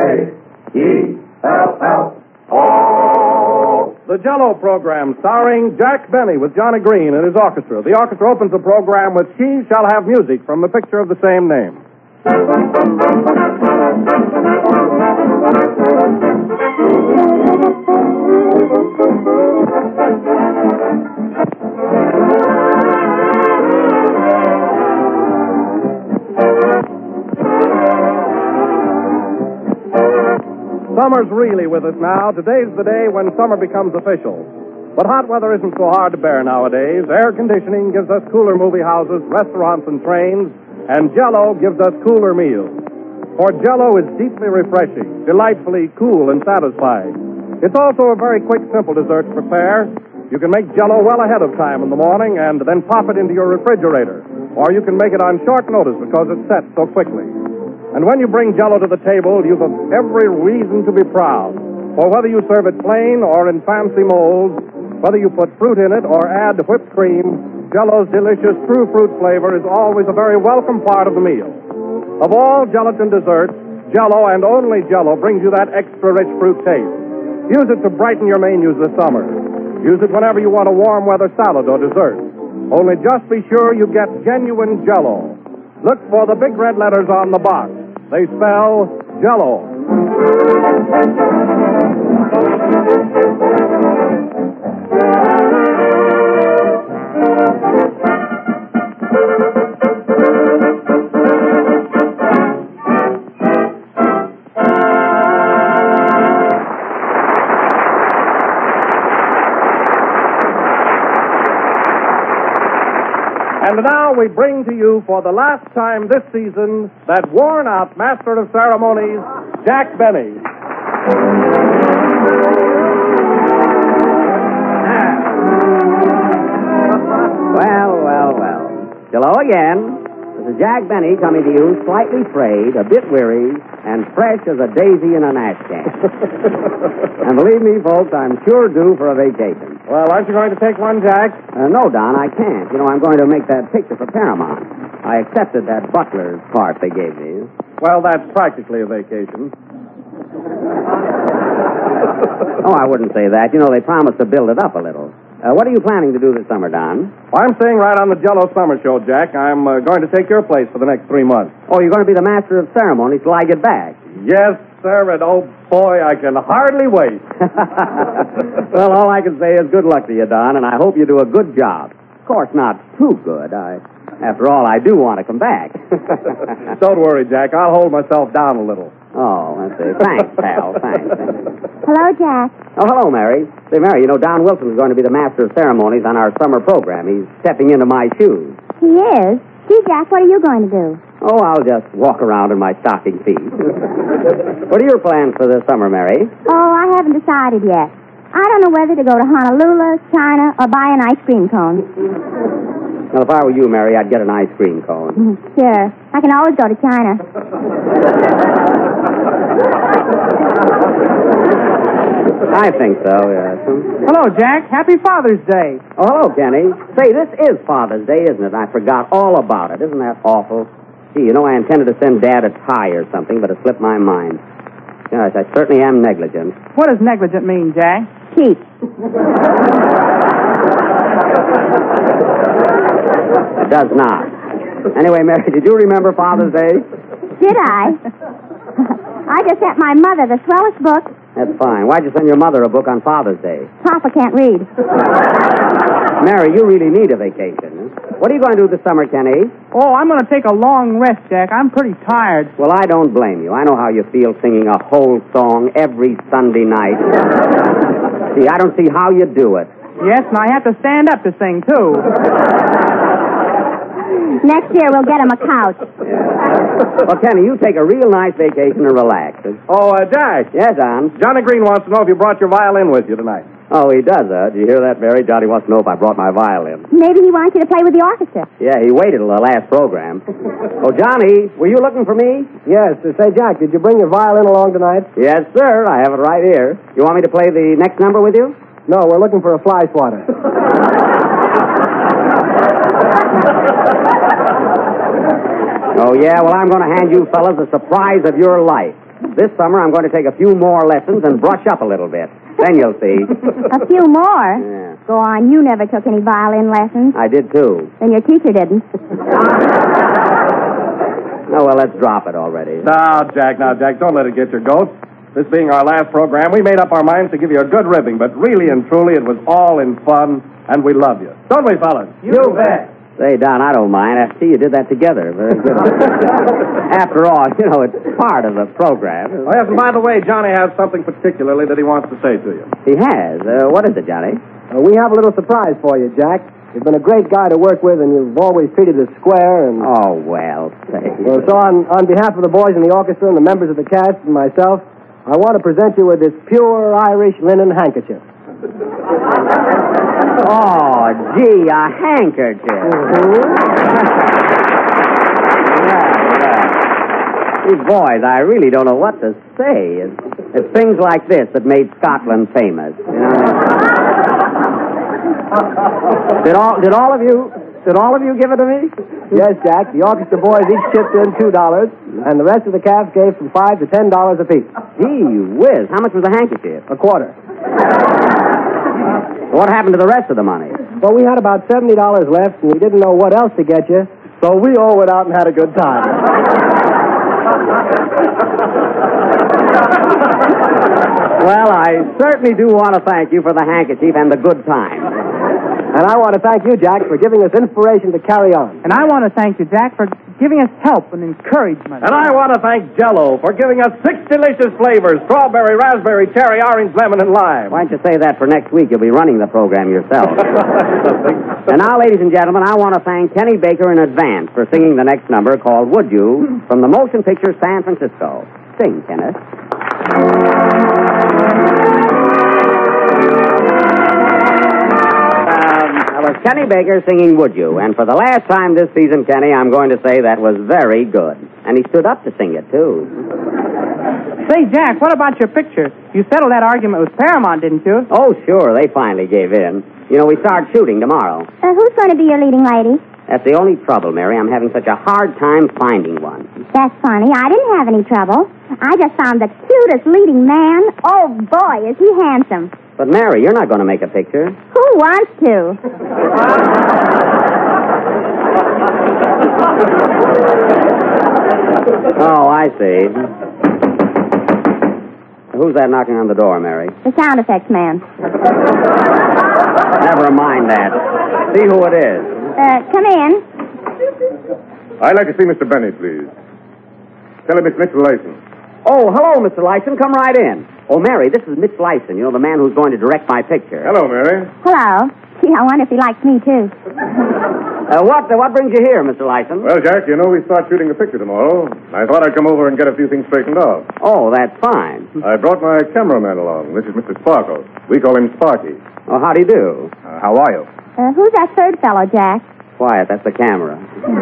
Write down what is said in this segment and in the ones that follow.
J-E-L-L-O. The Jell-O program starring Jack Benny with Johnny Green and his orchestra. The orchestra opens the program with She Shall Have Music from the picture of the same name. Summer's really with us now. Today's the day when summer becomes official. But hot weather isn't so hard to bear nowadays. Air conditioning gives us cooler movie houses, restaurants, and trains, and Jell-O gives us cooler meals. For Jell-O is deeply refreshing, delightfully cool and satisfying. It's also a very quick, simple dessert to prepare. You can make Jell-O well ahead of time in the morning and then pop it into your refrigerator. Or you can make it on short notice because it's set so quickly. And when you bring Jell-O to the table, you've every reason to be proud. For whether you serve it plain or in fancy molds, whether you put fruit in it or add whipped cream, Jell-O's delicious true fruit flavor is always a very welcome part of the meal. Of all gelatin desserts, Jell-O and only Jell-O brings you that extra rich fruit taste. Use it to brighten your menus this summer. Use it whenever you want a warm weather salad or dessert. Only just be sure you get genuine Jell-O. Look for the big red letters on the box. They spell Jell-O. And now we bring to you for the last time this season that worn-out master of ceremonies, Jack Benny. Well. Hello again. This is Jack Benny coming to you slightly frayed, a bit weary, and fresh as a daisy in an ash can. And believe me, folks, I'm sure due for a vacation. Well, aren't you going to take one, Jack? No, Don, I can't. You know, I'm going to make that picture for Paramount. I accepted that butler's part they gave me. Well, that's practically a vacation. Oh, I wouldn't say that. You know, they promised to build it up a little. What are you planning to do this summer, Don? Well, I'm staying right on the Jell-O summer show, Jack. I'm going to take your place for the next 3 months. Oh, you're going to be the master of ceremonies till I get back. Yes, sir, and oh, boy, I can hardly wait. Well, all I can say is good luck to you, Don, and I hope you do a good job. Of course, not too good. After all, I do want to come back. Don't worry, Jack. I'll hold myself down a little. Oh, that's it. Thanks, pal. Thanks. Hello, Jack. Oh, hello, Mary. Say, Mary, you know, Don Wilson is going to be the master of ceremonies on our summer program. He's stepping into my shoes. He is? Gee, Jack, what are you going to do? Oh, I'll just walk around in my stocking feet. What are your plans for this summer, Mary? Oh, I haven't decided yet. I don't know whether to go to Honolulu, China, or buy an ice cream cone. Well, if I were you, Mary, I'd get an ice cream cone. Sure. I can always go to China. I think so, yes. Hello, Jack. Happy Father's Day. Oh, hello, Kenny. Say, this is Father's Day, isn't it? I forgot all about it. Isn't that awful? Gee, you know, I intended to send Dad a tie or something, but it slipped my mind. Gosh, I certainly am negligent. What does negligent mean, Jack? Cheap. It does not. Anyway, Mary, did you remember Father's Day? Did I? I just sent my mother the swellest book. That's fine. Why'd you send your mother a book on Father's Day? Papa can't read. Mary, you really need a vacation. What are you going to do this summer, Kenny? Oh, I'm going to take a long rest, Jack. I'm pretty tired. Well, I don't blame you. I know how you feel singing a whole song every Sunday night. See, I don't see how you do it. Yes, and I have to stand up to sing, too. Next year, we'll get him a couch. Well, Kenny, you take a real nice vacation and relax. Oh, Jack. Yes, Don? Johnny Green wants to know if you brought your violin with you tonight. Oh, he does, Did you hear that, Mary? Johnny wants to know if I brought my violin. Maybe he wants you to play with the orchestra. Yeah, he waited till the last program. Oh, Johnny, were you looking for me? Yes. Say, Jack, did you bring your violin along tonight? Yes, sir. I have it right here. You want me to play the next number with you? No, we're looking for a fly swatter. Oh, yeah? Well, I'm going to hand you fellas a surprise of your life. This summer I'm going to take a few more lessons and brush up a little bit. Then you'll see. A few more? Yeah. Go on, you never took any violin lessons. I did, too. Then your teacher didn't. Oh, well, let's drop it already. Now, Jack, don't let it get your goat. This being our last program, we made up our minds to give you a good ribbing, but really and truly it was all in fun, and we love you. Don't we, fellas? You bet. Say, Don, I don't mind. I see you did that together. Very good. After all, it's part of the program. Oh, yes, and by the way, Johnny has something particularly that he wants to say to you. He has. What is it, Johnny? We have a little surprise for you, Jack. You've been a great guy to work with, and you've always treated us square. And Oh, well, say. so on behalf of the boys in the orchestra and the members of the cast and myself, I want to present you with this pure Irish linen handkerchief. Oh, gee, a handkerchief. These boys, I really don't know what to say. It's things like this that made Scotland famous. Did all of you give it to me? Yes, Jack. The orchestra boys each chipped in $2, and the rest of the cast gave from $5 to $10 apiece. Gee whiz, how much was the handkerchief? A quarter. What happened to the rest of the money? Well, we had about $70 left, and we didn't know what else to get you, so we all went out and had a good time. Well, I certainly do want to thank you for the handkerchief and the good time. And I want to thank you, Jack, for giving us inspiration to carry on. And I want to thank you, Jack, for giving us help and encouragement. And I want to thank Jell-O for giving us 6 delicious flavors: strawberry, raspberry, cherry, orange, lemon, and lime. Why don't you say that for next week? You'll be running the program yourself. And now, ladies and gentlemen, I want to thank Kenny Baker in advance for singing the next number called Would You from the motion picture San Francisco. Sing, Kenneth. That was Kenny Baker singing Would You. And for the last time this season, Kenny, I'm going to say that was very good. And he stood up to sing it, too. Say, Jack, what about your picture? You settled that argument with Paramount, didn't you? Oh, sure, they finally gave in. We start shooting tomorrow. Who's going to be your leading lady? That's the only trouble, Mary. I'm having such a hard time finding one. That's funny. I didn't have any trouble. I just found the cutest leading man. Oh, boy, is he handsome. But, Mary, you're not going to make a picture. Who wants to? Oh, I see. Who's that knocking on the door, Mary? The sound effects man. Never mind that. See who it is. Come in. I'd like to see Mr. Benny, please. Tell him it's Mr. Lyson. Oh, hello, Mr. Lyson. Come right in. Oh, Mary, this is Mitch Lyson, the man who's going to direct my picture. Hello, Mary. Hello. Gee, I wonder if he likes me, too. What brings you here, Mr. Lyson? Well, Jack, we start shooting a picture tomorrow. I thought I'd come over and get a few things straightened off. Oh, that's fine. I brought my cameraman along. This is Mr. Sparkle. We call him Sparky. Oh, how do you do? How are you? Who's that third fellow, Jack? Quiet, that's the camera.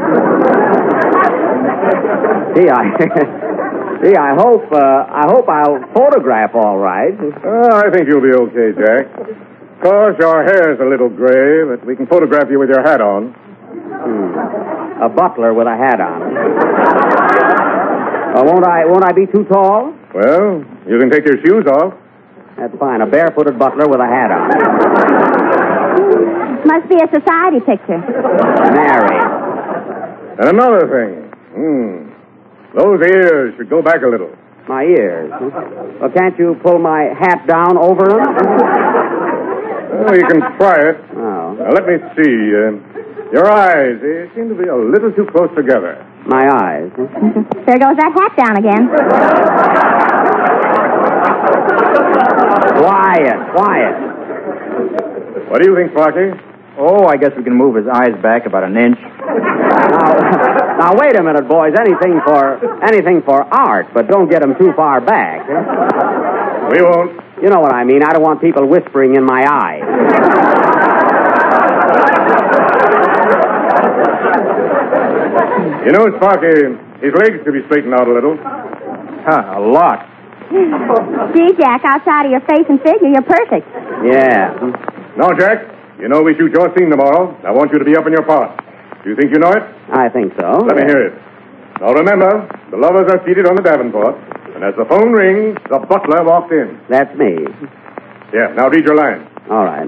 Gee, I hope I'll photograph all right. I think you'll be okay, Jack. Of course, your hair's a little gray, but we can photograph you with your hat on. A butler with a hat on. Won't I be too tall? Well, you can take your shoes off. That's fine. A barefooted butler with a hat on. Must be a society picture. Mary. And another thing. Those ears should go back a little. My ears? Well, can't you pull my hat down over them? Well, you can try it. Oh. Now, let me see. Your eyes, they seem to be a little too close together. My eyes? There goes that hat down again. Quiet. What do you think, Sparky? Oh, I guess we can move his eyes back about an inch. Now, wait a minute, boys. Anything for art, but don't get them too far back. We won't. You know what I mean. I don't want people whispering in my eye. Sparky, his legs could be straightened out a little. A lot. Gee, Jack, outside of your face and figure, you're perfect. Yeah. Now, Jack, we shoot your scene tomorrow. I want you to be up in your part. Do you think you know it? I think so. Let me hear it. Now, remember, the lovers are seated on the Davenport, And as the phone rings, the butler walked in. That's me. Yeah, now read your line. All right.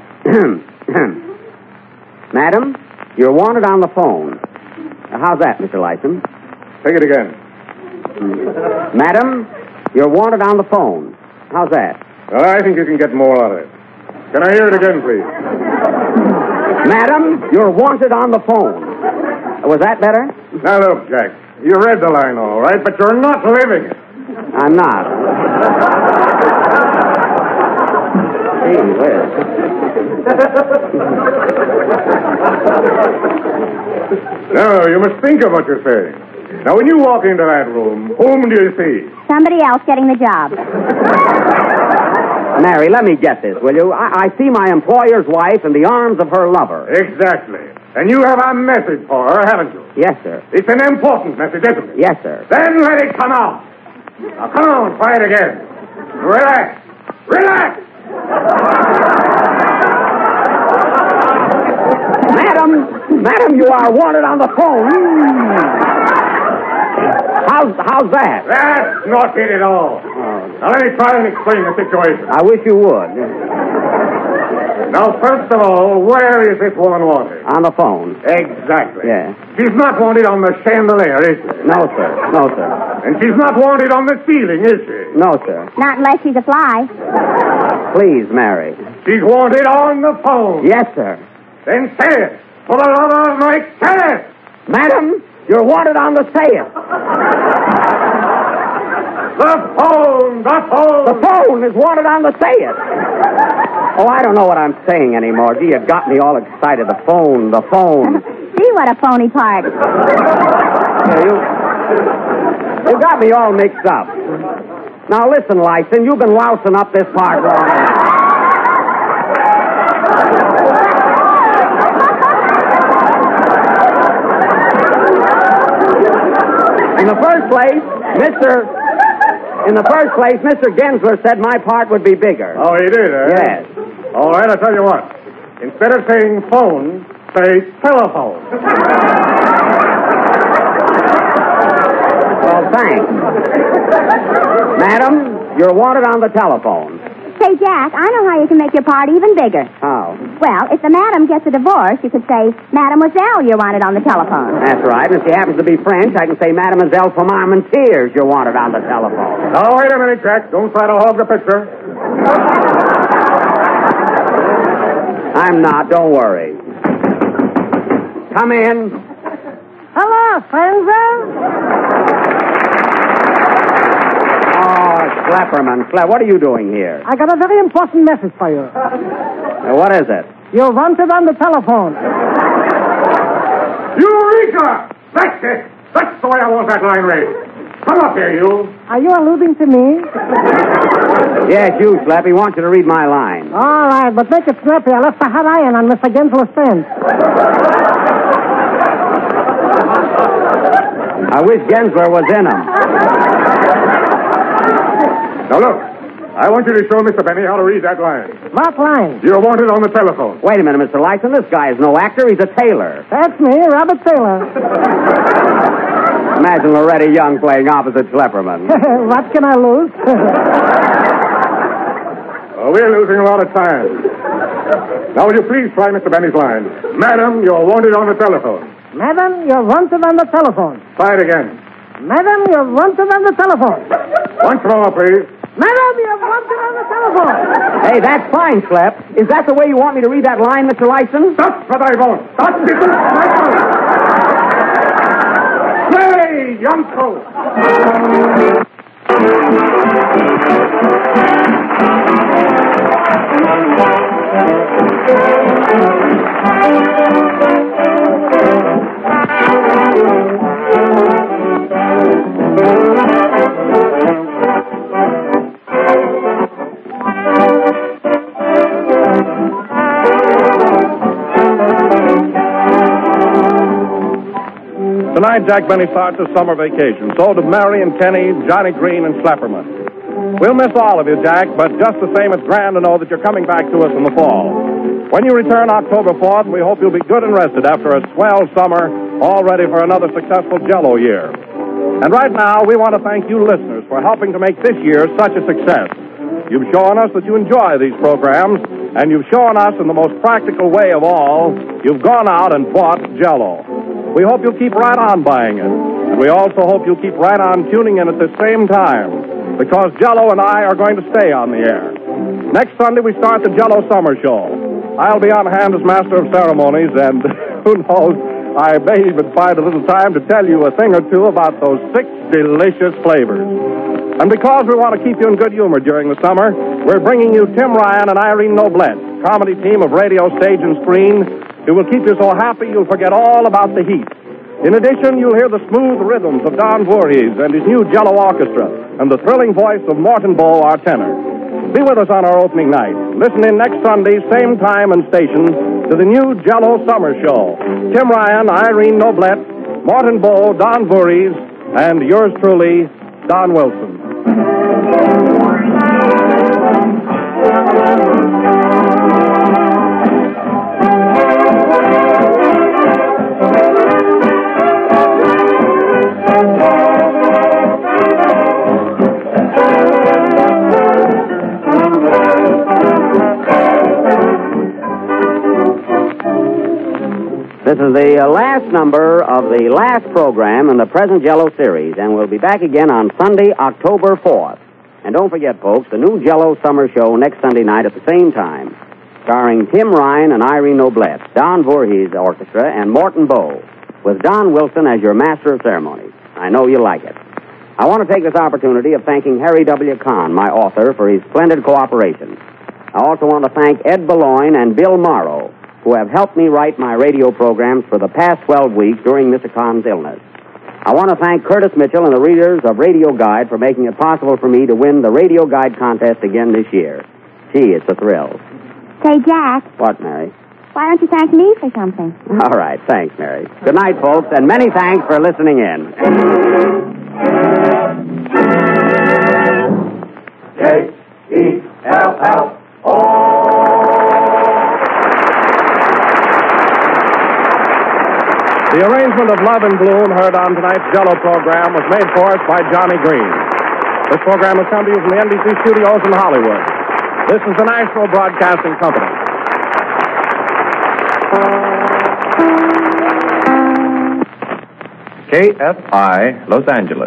Madam, you're wanted on the phone. How's that, Mr. Lyson? Take it again. Madam, you're wanted on the phone. How's that? Well, I think you can get more out of it. Can I hear it again, please? Madam, you're wanted on the phone. Was that better? Now, look, Jack. You read the line all right, but you're not living it. I'm not. Gee whiz. No, you must think of what you're saying. Now, when you walk into that room, whom do you see? Somebody else getting the job. Mary, let me get this, will you? I see my employer's wife in the arms of her lover. Exactly. And you have a message for her, haven't you? Yes, sir. It's an important message, isn't it? Yes, sir. Then let it come out. Now, come on, try it again. Relax. Relax. Madam, you are wanted on the phone. How's that? That's not it at all. Now, let me try and explain the situation. I wish you would. Now, first of all, where is this woman wanted? On the phone. Exactly. Yeah. She's not wanted on the chandelier, is she? No, sir. No, sir. And she's not wanted on the ceiling, is she? No, sir. Not unless she's a fly. Please, Mary. She's wanted on the phone. Yes, sir. Then say it. For the love of Mike, say it. Madam, you're wanted on the say it. The phone. The phone is wanted on the say it. Oh, I don't know what I'm saying anymore. Gee, you got me all excited. The phone. See what a phony part. You got me all mixed up. Now, listen, Lyson, you've been lousing up this part long enough. In the first place, Mr. Gensler said my part would be bigger. Oh, he did, eh? Yes. All right, I'll tell you what. Instead of saying phone, say telephone. Well, thanks. Madam, you're wanted on the telephone. Say, Jack, I know how you can make your part even bigger. How? Well, if the madam gets a divorce, you could say, Mademoiselle, you're wanted on the telephone. That's right. And if she happens to be French, I can say, Mademoiselle from Armentières, you're wanted on the telephone. Now, wait a minute, Jack. Don't try to hog the picture. I'm not. Don't worry. Come in. Hello, friends. Oh, Schlepperman. What are you doing here? I got a very important message for you. What is it? You're wanted on the telephone. Eureka! That's it. That's the way I want that line raised. Come up here, you. Are you alluding to me? Yes, you, Slap. He wants you to read my line. All right, but make it snappy. I left the hot iron on Mr. Gensler's fence. I wish Gensler was in him. Now, look. I want you to show Mr. Benny how to read that line. What line? You're wanted on the telephone. Wait a minute, Mr. Lyson. This guy is no actor. He's a tailor. That's me, Robert Taylor. Imagine Loretta Young playing opposite Schlepperman. What can I lose? We're losing a lot of time. Now, will you please try Mr. Benny's line? Madam, you're wanted on the telephone. Madam, you're wanted on the telephone. Try it again. Madam, you're wanted on the telephone. Once more, please. Madam, you're wanted on the telephone. Hey, that's fine, Slep. Is that the way you want me to read that line, Mr. Lyson? That's what I want. That's it. Play, young folks. Tonight, Jack Benny starts his summer vacation. So do Mary and Kenny, Johnny Green, and Schlepperman. We'll miss all of you, Jack, but just the same, it's grand to know that you're coming back to us in the fall. When you return October 4th, we hope you'll be good and rested after a swell summer, all ready for another successful Jell-O year. And right now, we want to thank you listeners for helping to make this year such a success. You've shown us that you enjoy these programs, and you've shown us in the most practical way of all, you've gone out and bought Jell-O. We hope you'll keep right on buying it. And we also hope you'll keep right on tuning in at the same time, because Jell-O and I are going to stay on the air. Next Sunday, we start the Jell-O Summer Show. I'll be on hand as Master of Ceremonies, and who knows, I may even find a little time to tell you a thing or two about those 6 delicious flavors. And because we want to keep you in good humor during the summer, we're bringing you Tim Ryan and Irene Noblette, comedy team of radio, stage, and screen, who will keep you so happy you'll forget all about the heat. In addition, you'll hear the smooth rhythms of Don Voorhees and his new Jell-O Orchestra, and the thrilling voice of Morton Bowe, our tenor. Be with us on our opening night. Listen in next Sunday, same time and station, to the new Jell-O Summer Show. Tim Ryan, Irene Noblette, Morton Bowe, Don Voorhees, and yours truly, Don Wilson. This is the last number of the last program in the present Jell-O series, and we'll be back again on Sunday, October 4th. And don't forget, folks, the new Jell-O Summer Show next Sunday night at the same time, starring Tim Ryan and Irene Noblette, Don Voorhees Orchestra, and Morton Bowe, with Don Wilson as your Master of Ceremonies. I know you like it. I want to take this opportunity of thanking Harry W. Kahn, my author, for his splendid cooperation. I also want to thank Ed Beloin and Bill Morrow, who have helped me write my radio programs for the past 12 weeks during Mr. Kahn's illness. I want to thank Curtis Mitchell and the readers of Radio Guide for making it possible for me to win the Radio Guide contest again this year. Gee, it's a thrill. Say, Jack. What, Mary? Why don't you thank me for something? All right, thanks, Mary. Good night, folks, and many thanks for listening in. Jell-O. The arrangement of Love and Gloom heard on tonight's Jell-O program was made for us by Johnny Green. This program has come to you from the NBC studios in Hollywood. This is the National Broadcasting Company. KFI, Los Angeles.